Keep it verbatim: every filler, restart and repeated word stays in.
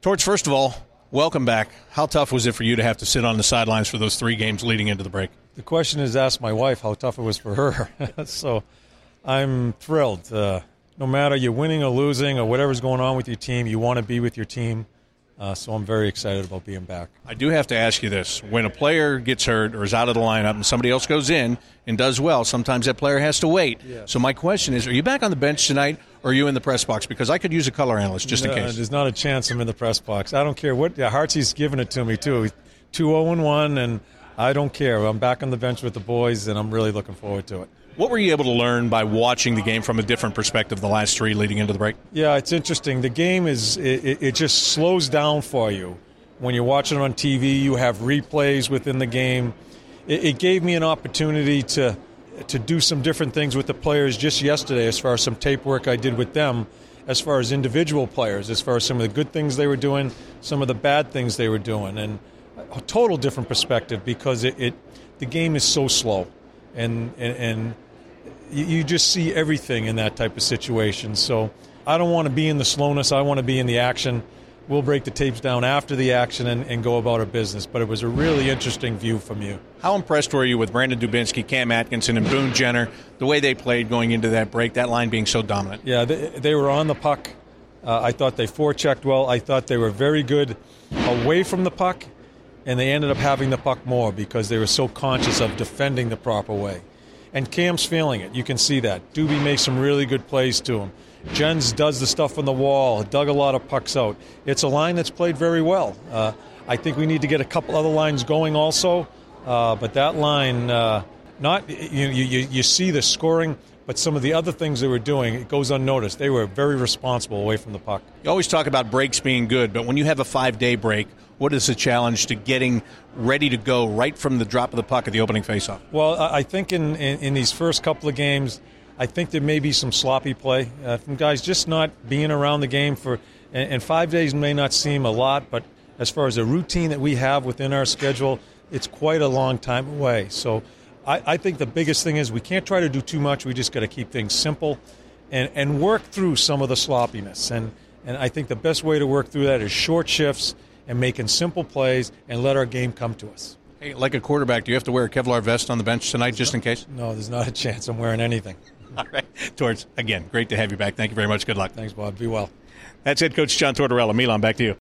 Torch, first of all, welcome back. How tough was it for you to have to sit on the sidelines for those three games leading into the break? The question is ask my wife how tough it was for her. So I'm thrilled. Uh, no matter you're winning or losing or whatever's going on with your team, you want to be with your team. Uh, so I'm very excited about being back. I do have to ask you this. When a player gets hurt or is out of the lineup and somebody else goes in and does well, sometimes that player has to wait. Yes. So my question is, are you back on the bench tonight or are you in the press box? Because I could use a color analyst just no, in case. There's not a chance I'm in the press box. I don't care what. Yeah, Hartsy's giving it to me, too. two oh and one, and I don't care. I'm back on the bench with the boys, and I'm really looking forward to it. What were you able to learn by watching the game from a different perspective the last three leading into the break? Yeah, it's interesting. The game is it, it just slows down for you. When you're watching it on T V, you have replays within the game. It, it gave me an opportunity to to do some different things with the players just yesterday as far as some tape work I did with them, as far as individual players, as far as some of the good things they were doing, some of the bad things they were doing, and a total different perspective because it, it the game is so slow, and and, and you just see everything in that type of situation. So I don't want to be in the slowness. I want to be in the action. We'll break the tapes down after the action and, and go about our business. But it was a really interesting view from you. How impressed were you with Brandon Dubinsky, Cam Atkinson, and Boone Jenner, the way they played going into that break, that line being so dominant? Yeah, they, they were on the puck. Uh, I thought they forechecked well. I thought they were very good away from the puck, and they ended up having the puck more because they were so conscious of defending the proper way. And Cam's feeling it. You can see that. Doobie makes some really good plays to him. Jens does the stuff on the wall, dug a lot of pucks out. It's a line that's played very well. Uh, I think we need to get a couple other lines going also, uh, but that line, uh, not you, you you see the scoring, but some of the other things they were doing, it goes unnoticed. They were very responsible away from the puck. You always talk about breaks being good, but when you have a five-day break, what is the challenge to getting ready to go right from the drop of the puck at the opening faceoff? Well, I think in, in, in these first couple of games, I think there may be some sloppy play uh, from guys just not being around the game for, and, and five days may not seem a lot, but as far as a routine that we have within our schedule, it's quite a long time away. So I, I think the biggest thing is we can't try to do too much. We just got to keep things simple and, and work through some of the sloppiness. And, and I think the best way to work through that is short shifts and making simple plays and let our game come to us. Hey, like a quarterback, do you have to wear a Kevlar vest on the bench tonight just in case? No, there's not a chance I'm wearing anything. All right. Torch, again, great to have you back. Thank you very much. Good luck. Thanks, Bob. Be well. That's head coach John Tortorella. Milan, back to you.